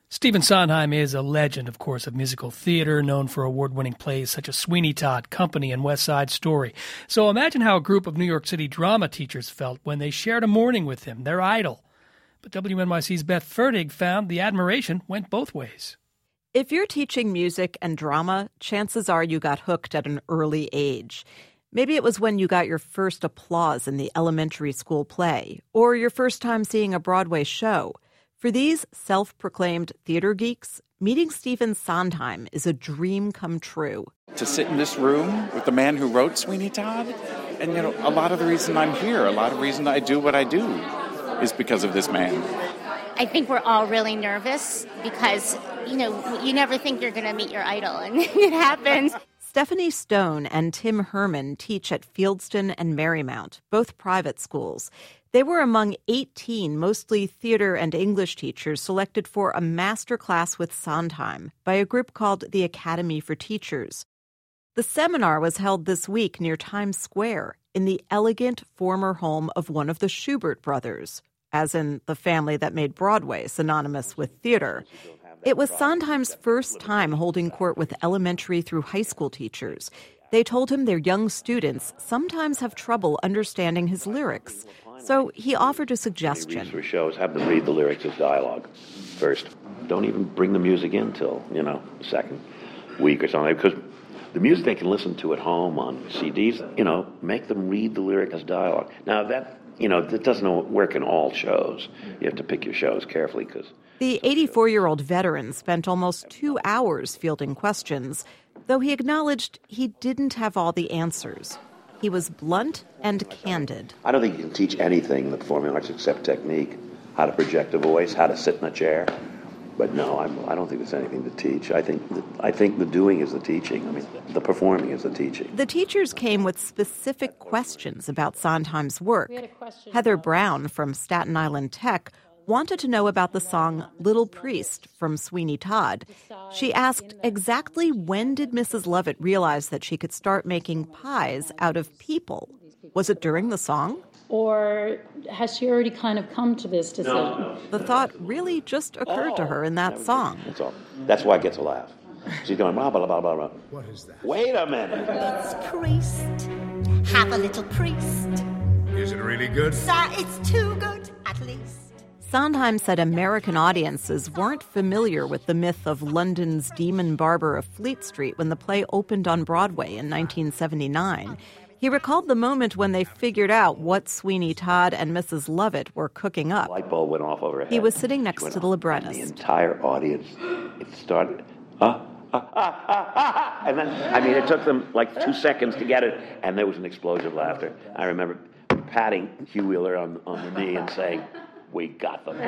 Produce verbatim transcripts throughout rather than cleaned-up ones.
Stephen Sondheim is a legend, of course, of musical theater, known for award-winning plays such as Sweeney Todd, Company, and West Side Story. So imagine how a group of New York City drama teachers felt when they shared a morning with him, their idol. But W N Y C's Beth Fertig found the admiration went both ways. If you're teaching music and drama, chances are you got hooked at an early age. Maybe it was when you got your first applause in the elementary school play, or your first time seeing a Broadway show. For these self-proclaimed theater geeks, meeting Stephen Sondheim is a dream come true. To sit in this room with the man who wrote Sweeney Todd, and you know, a lot of the reason I'm here, a lot of the reason I do what I do is because of this man. I think we're all really nervous because, you know, you never think you're going to meet your idol, and it happens. Stephanie Stone and Tim Herman teach at Fieldston and Marymount, both private schools. They were among eighteen mostly theater and English teachers selected for a master class with Sondheim by a group called the Academy for Teachers. The seminar was held this week near Times Square in the elegant former home of one of the Schubert brothers, as in the family that made Broadway synonymous with theater. It was Sondheim's first time holding court with elementary through high school teachers. They told him their young students sometimes have trouble understanding his lyrics. So he offered a suggestion. For shows, have them read the lyrics as dialogue first. Don't even bring the music in till, you know, the second week or something. Because the music they can listen to at home on C Ds, you know, make them read the lyric as dialogue. Now that, you know, that doesn't work in all shows. You have to pick your shows carefully because... The eighty-four-year-old veteran spent almost two hours fielding questions, though he acknowledged he didn't have all the answers. He was blunt and candid. I don't think you can teach anything in the performing arts except technique, how to project a voice, how to sit in a chair. But no, I'm, I don't think there's anything to teach. I think the, I think the doing is the teaching. I mean, the performing is the teaching. The teachers came with specific questions about Sondheim's work. Heather Brown from Staten Island Tech wanted to know about the song Little Priest from Sweeney Todd. She asked exactly when did Missus Lovett realize that she could start making pies out of people? Was it during the song? Or has she already kind of come to this decision? No, no. The thought really just occurred oh, to her in that song. That's all. That's why it gets a laugh. She's going blah, blah, blah, blah, blah. What is that? Wait a minute. It's priest. Have a little priest. Is it really good? Sir, it's too good, at least. Sondheim said American audiences weren't familiar with the myth of London's demon barber of Fleet Street when the play opened on Broadway in nineteen seventy-nine. He recalled the moment when they figured out what Sweeney Todd and Missus Lovett were cooking up. Light bulb went off over her head. He was sitting next to the librettist. The entire audience, it started, ah, ah, ah, ah, ah, and then, I mean, it took them like two seconds to get it, and there was an explosion of laughter. I remember patting Hugh Wheeler on, on the knee and saying, we got them.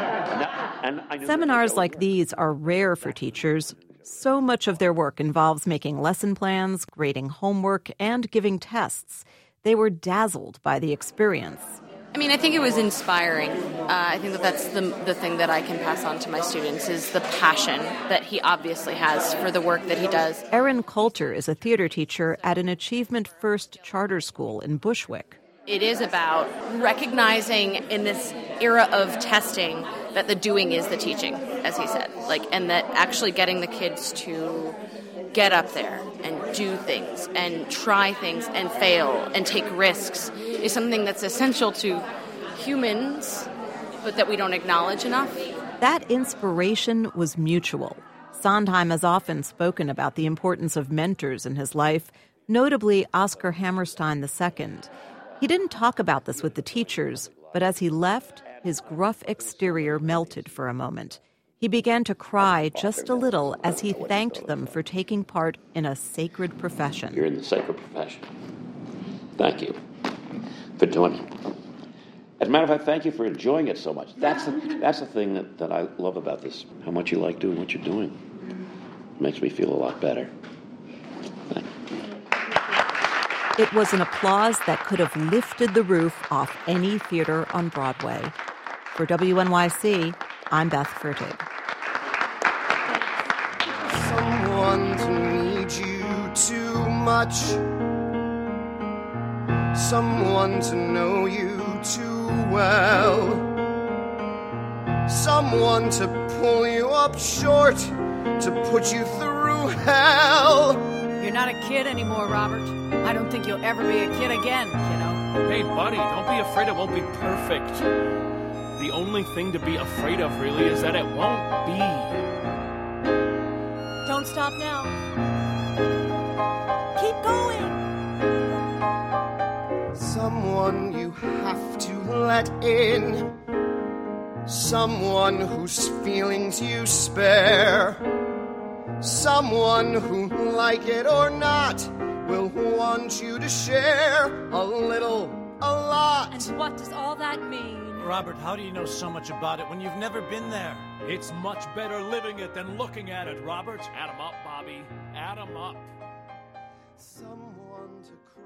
And and Seminars like these are rare for teachers. So much of their work involves making lesson plans, grading homework, and giving tests. They were dazzled by the experience. I mean, I think it was inspiring. Uh, I think that that's the the thing that I can pass on to my students is the passion that he obviously has for the work that he does. Erin Coulter is a theater teacher at an Achievement First charter school in Bushwick. It is about recognizing in this era of testing that the doing is the teaching, as he said, like, and that actually getting the kids to get up there and do things and try things and fail and take risks is something that's essential to humans, but that we don't acknowledge enough. That inspiration was mutual. Sondheim has often spoken about the importance of mentors in his life, notably Oscar Hammerstein the Second. He didn't talk about this with the teachers, but as he left, his gruff exterior melted for a moment. He began to cry just a little as he thanked them for taking part in a sacred profession. You're in the sacred profession. Thank you for doing it. As a matter of fact, thank you for enjoying it so much. That's the, that's the thing that, that I love about this, how much you like doing what you're doing. It makes me feel a lot better. Thank you. It was an applause that could have lifted the roof off any theater on Broadway. For W N Y C, I'm Beth Fertig. Someone to need you too much. Someone to know you too well. someone to pull you up short, to put you through hell. You're not a kid anymore, Robert. I don't think you'll ever be a kid again, kiddo. Hey, buddy, don't be afraid it won't be perfect. The only thing to be afraid of, really, is that it won't be. Don't stop now. Keep going. Someone you have to let in, someone whose feelings you spare, someone who, like it or not, will want you to share a little, a lot. And what does all that mean? Robert, how do you know so much about it when you've never been there? It's much better living it than looking at it, Robert. Add 'em up, Bobby. Add 'em up. Someone to